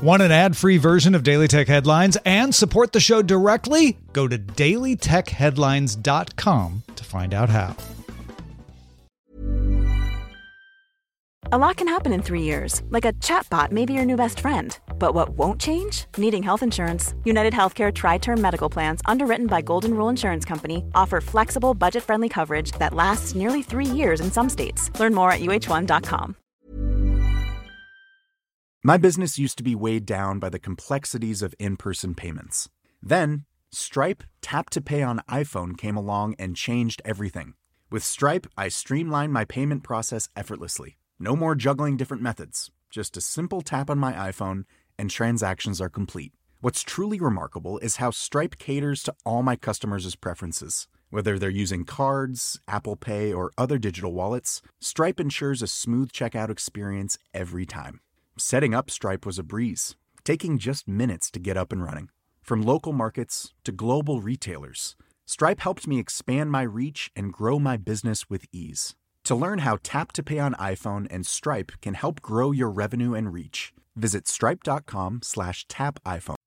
Want an ad-free version of Daily Tech Headlines and support the show directly? Go to dailytechheadlines.com to find out how. A lot can happen in 3 years, like a chatbot may be your new best friend. But what won't change? Needing health insurance. United Healthcare Tri-Term Medical Plans, underwritten by Golden Rule Insurance Company, offer flexible, budget-friendly coverage that lasts nearly 3 years in some states. Learn more at uh1.com. My business used to be weighed down by the complexities of in-person payments. Then, Stripe Tap to Pay on iPhone came along and changed everything. With Stripe, I streamlined my payment process effortlessly. No more juggling different methods. Just a simple tap on my iPhone and transactions are complete. What's truly remarkable is how Stripe caters to all my customers' preferences. Whether they're using cards, Apple Pay, or other digital wallets, Stripe ensures a smooth checkout experience every time. Setting up Stripe was a breeze, taking just minutes to get up and running. From local markets to global retailers, Stripe helped me expand my reach and grow my business with ease. To learn how Tap to Pay on iPhone and Stripe can help grow your revenue and reach, visit stripe.com/tapiphone.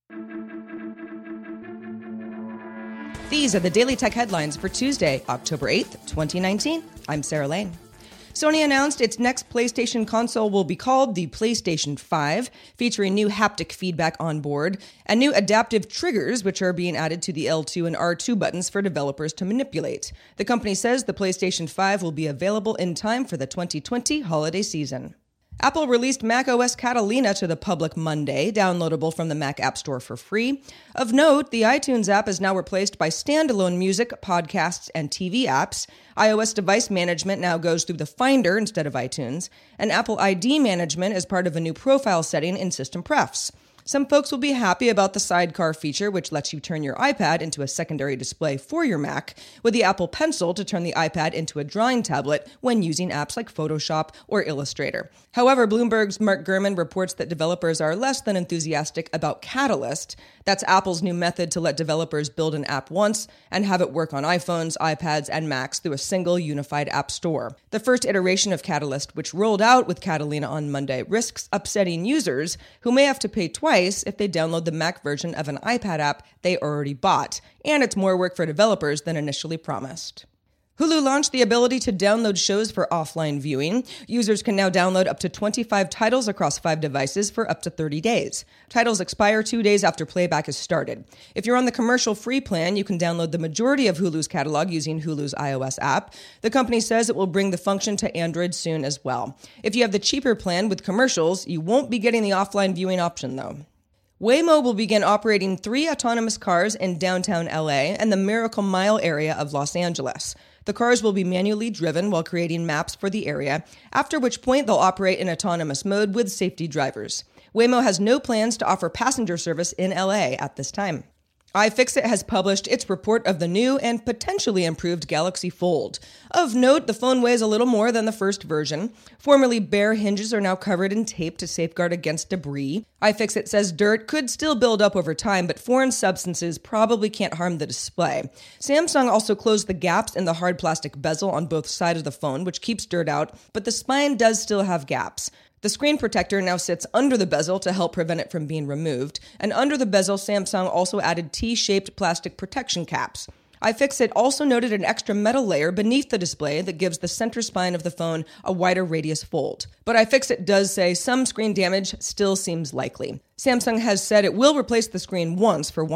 These are the Daily Tech Headlines for Tuesday, October 8th, 2019. I'm Sarah Lane. Sony announced its next PlayStation console will be called the PlayStation 5, featuring new haptic feedback on board, and new adaptive triggers, which are being added to the L2 and R2 buttons for developers to manipulate. The company says the PlayStation 5 will be available in time for the 2020 holiday season. Apple released macOS Catalina to the public Monday, downloadable from the Mac App Store for free. Of note, the iTunes app is now replaced by standalone music, podcasts, and TV apps. iOS device management now goes through the Finder instead of iTunes, and Apple ID management is part of a new profile setting in System Prefs. Some folks will be happy about the Sidecar feature, which lets you turn your iPad into a secondary display for your Mac, with the Apple Pencil to turn the iPad into a drawing tablet when using apps like Photoshop or Illustrator. However, Bloomberg's Mark Gurman reports that developers are less than enthusiastic about Catalyst. That's Apple's new method to let developers build an app once and have it work on iPhones, iPads, and Macs through a single unified app store. The first iteration of Catalyst, which rolled out with Catalina on Monday, risks upsetting users who may have to pay twice if they download the Mac version of an iPad app they already bought, and it's more work for developers than initially promised. Hulu launched the ability to download shows for offline viewing. Users can now download up to 25 titles across 5 devices for up to 30 days. Titles expire 2 days after playback is started. If you're on the commercial-free plan, you can download the majority of Hulu's catalog using Hulu's iOS app. The company says it will bring the function to Android soon as well. If you have the cheaper plan with commercials, you won't be getting the offline viewing option, though. Waymo will begin operating 3 autonomous cars in downtown LA and the Miracle Mile area of Los Angeles. The cars will be manually driven while creating maps for the area, after which point they'll operate in autonomous mode with safety drivers. Waymo has no plans to offer passenger service in LA at this time. iFixit has published its report of the new and potentially improved Galaxy Fold. Of note, the phone weighs a little more than the first version. Formerly bare hinges are now covered in tape to safeguard against debris. iFixit says dirt could still build up over time, but foreign substances probably can't harm the display. Samsung also closed the gaps in the hard plastic bezel on both sides of the phone, which keeps dirt out, but the spine does still have gaps. The screen protector now sits under the bezel to help prevent it from being removed, and under the bezel, Samsung also added T-shaped plastic protection caps. iFixit also noted an extra metal layer beneath the display that gives the center spine of the phone a wider radius fold. But iFixit does say some screen damage still seems likely. Samsung has said it will replace the screen once for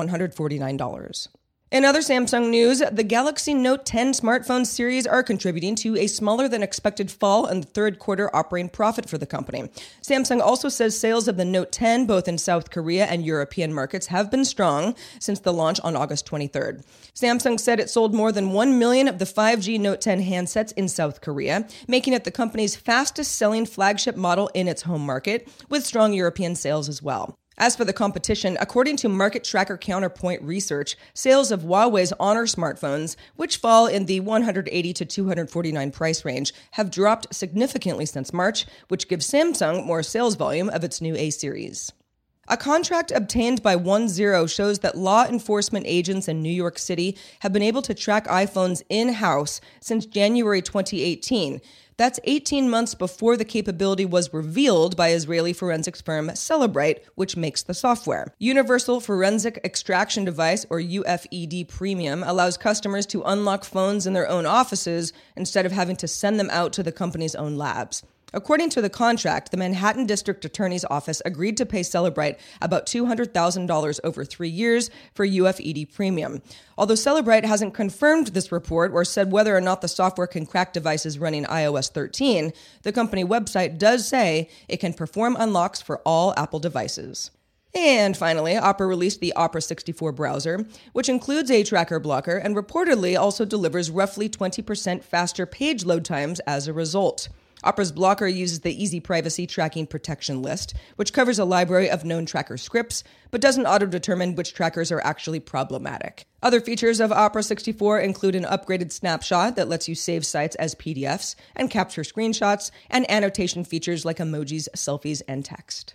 $149. In other Samsung news, the Galaxy Note 10 smartphone series are contributing to a smaller than expected fall in the third quarter operating profit for the company. Samsung also says sales of the Note 10, both in South Korea and European markets, have been strong since the launch on August 23rd. Samsung said it sold more than 1 million of the 5G Note 10 handsets in South Korea, making it the company's fastest selling flagship model in its home market, with strong European sales as well. As for the competition, according to market tracker Counterpoint Research, sales of Huawei's Honor smartphones, which fall in the $180 to $249 price range, have dropped significantly since March, which gives Samsung more sales volume of its new A series. A contract obtained by 10 shows that law enforcement agents in New York City have been able to track iPhones in-house since January 2018. That's 18 months before the capability was revealed by Israeli forensics firm Cellebrite, which makes the software. Universal Forensic Extraction Device, or UFED Premium, allows customers to unlock phones in their own offices instead of having to send them out to the company's own labs. According to the contract, the Manhattan District Attorney's Office agreed to pay Cellebrite about $200,000 over 3 years for UFED Premium. Although Cellebrite hasn't confirmed this report or said whether or not the software can crack devices running iOS 13, the company website does say it can perform unlocks for all Apple devices. And finally, Opera released the Opera 64 browser, which includes a tracker blocker and reportedly also delivers roughly 20% faster page load times as a result. Opera's blocker uses the Easy Privacy Tracking Protection List, which covers a library of known tracker scripts, but doesn't auto-determine which trackers are actually problematic. Other features of Opera 64 include an upgraded snapshot that lets you save sites as PDFs and capture screenshots, and annotation features like emojis, selfies, and text.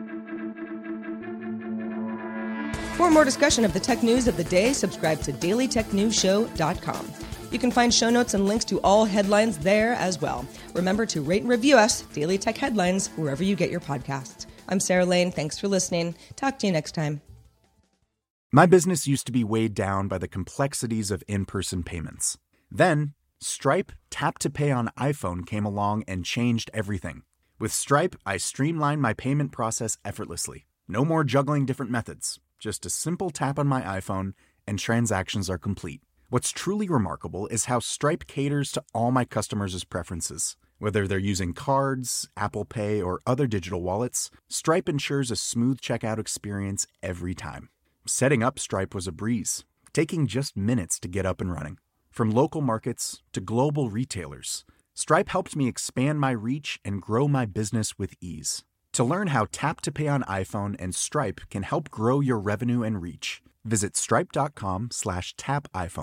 For more discussion of the tech news of the day, subscribe to dailytechnewsshow.com. You can find show notes and links to all headlines there as well. Remember to rate and review us, Daily Tech Headlines, wherever you get your podcasts. I'm Sarah Lane. Thanks for listening. Talk to you next time. My business used to be weighed down by the complexities of in-person payments. Then, Stripe Tap to Pay on iPhone came along and changed everything. With Stripe, I streamlined my payment process effortlessly. No more juggling different methods. Just a simple tap on my iPhone and transactions are complete. What's truly remarkable is how Stripe caters to all my customers' preferences. Whether they're using cards, Apple Pay, or other digital wallets, Stripe ensures a smooth checkout experience every time. Setting up Stripe was a breeze, taking just minutes to get up and running. From local markets to global retailers, Stripe helped me expand my reach and grow my business with ease. To learn how Tap to Pay on iPhone and Stripe can help grow your revenue and reach, visit stripe.com/tapiphone.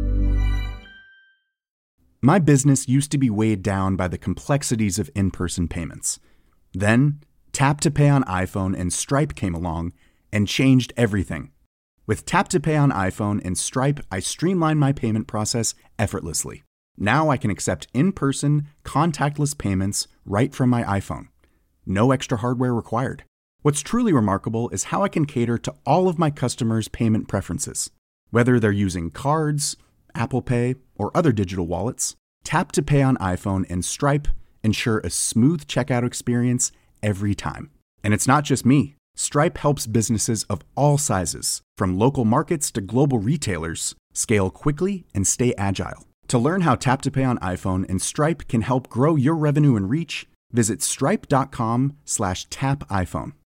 My business used to be weighed down by the complexities of in-person payments. Then, Tap to Pay on iPhone and Stripe came along and changed everything. With Tap to Pay on iPhone and Stripe, I streamlined my payment process effortlessly. Now I can accept in-person, contactless payments right from my iPhone. No extra hardware required. What's truly remarkable is how I can cater to all of my customers' payment preferences. Whether they're using cards, Apple Pay, or other digital wallets, Tap to Pay on iPhone and Stripe ensure a smooth checkout experience every time. And it's not just me. Stripe helps businesses of all sizes, from local markets to global retailers, scale quickly and stay agile. To learn how Tap to Pay on iPhone and Stripe can help grow your revenue and reach, visit stripe.com/tapiphone.